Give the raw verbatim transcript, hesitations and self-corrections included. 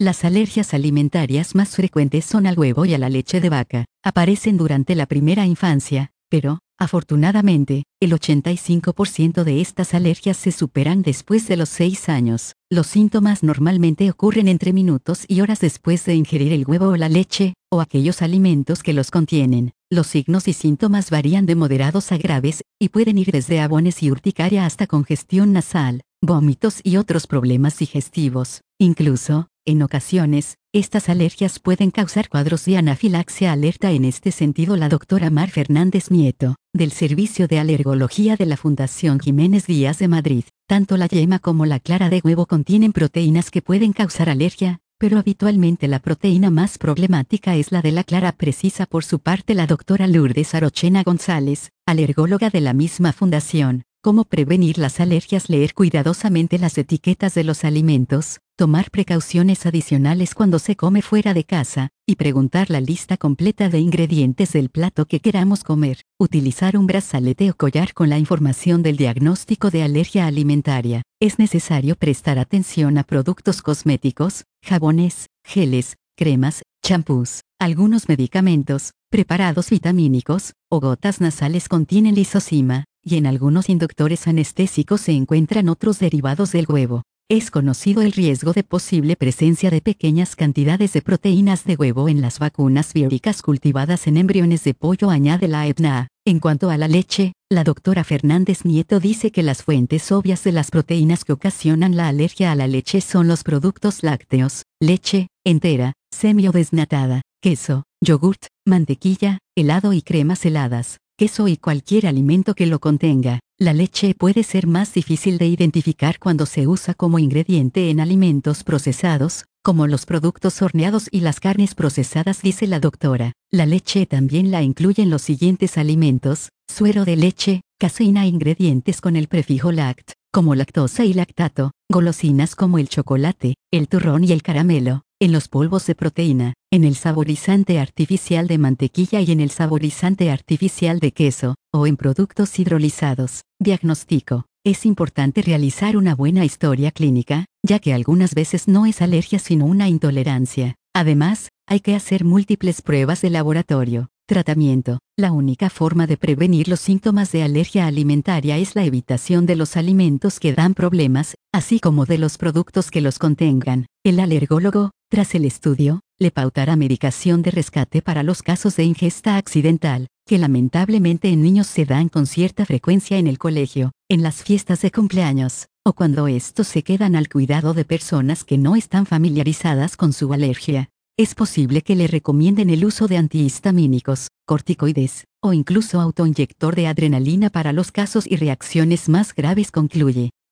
Las alergias alimentarias más frecuentes son al huevo y a la leche de vaca. Aparecen durante la primera infancia, pero, afortunadamente, el ochenta y cinco por ciento de estas alergias se superan después de los seis años. Los síntomas normalmente ocurren entre minutos y horas después de ingerir el huevo o la leche, o aquellos alimentos que los contienen. Los signos y síntomas varían de moderados a graves, y pueden ir desde aguanes y urticaria hasta congestión nasal, vómitos y otros problemas digestivos. Incluso, en ocasiones, estas alergias pueden causar cuadros de anafilaxia alerta. En este sentido, la doctora Mar Fernández Nieto, del Servicio de Alergología de la Fundación Jiménez Díaz de Madrid, tanto la yema como la clara de huevo contienen proteínas que pueden causar alergia, pero habitualmente la proteína más problemática es la de la clara. Precisa por su parte la doctora Lourdes Arochena González, alergóloga de la misma fundación. Cómo prevenir las alergias: leer cuidadosamente las etiquetas de los alimentos, tomar precauciones adicionales cuando se come fuera de casa, y preguntar la lista completa de ingredientes del plato que queramos comer. Utilizar un brazalete o collar con la información del diagnóstico de alergia alimentaria. Es necesario prestar atención a productos cosméticos, jabones, geles, cremas, champús. Algunos medicamentos, preparados vitamínicos, o gotas nasales contienen lisozima, y en algunos inductores anestésicos se encuentran otros derivados del huevo. Es conocido el riesgo de posible presencia de pequeñas cantidades de proteínas de huevo en las vacunas bióricas cultivadas en embriones de pollo, añade la E P N A. En cuanto a la leche, la doctora Fernández Nieto dice que las fuentes obvias de las proteínas que ocasionan la alergia a la leche son los productos lácteos, leche entera, semi o desnatada, queso, yogurt, mantequilla, helado y cremas heladas, queso y cualquier alimento que lo contenga. La leche puede ser más difícil de identificar cuando se usa como ingrediente en alimentos procesados, como los productos horneados y las carnes procesadas, dice la doctora. La leche también la incluyen los siguientes alimentos: suero de leche, caseína, ingredientes con el prefijo lact, como lactosa y lactato, golosinas como el chocolate, el turrón y el caramelo, en los polvos de proteína, en el saborizante artificial de mantequilla y en el saborizante artificial de queso, o en productos hidrolizados. Diagnóstico. Es importante realizar una buena historia clínica, ya que algunas veces no es alergia sino una intolerancia. Además, hay que hacer múltiples pruebas de laboratorio. Tratamiento. La única forma de prevenir los síntomas de alergia alimentaria es la evitación de los alimentos que dan problemas, así como de los productos que los contengan. El alergólogo, tras el estudio, le pautará medicación de rescate para los casos de ingesta accidental, que lamentablemente en niños se dan con cierta frecuencia en el colegio, en las fiestas de cumpleaños, o cuando estos se quedan al cuidado de personas que no están familiarizadas con su alergia. Es posible que le recomienden el uso de antihistamínicos, corticoides, o incluso autoinyector de adrenalina para los casos y reacciones más graves, concluye.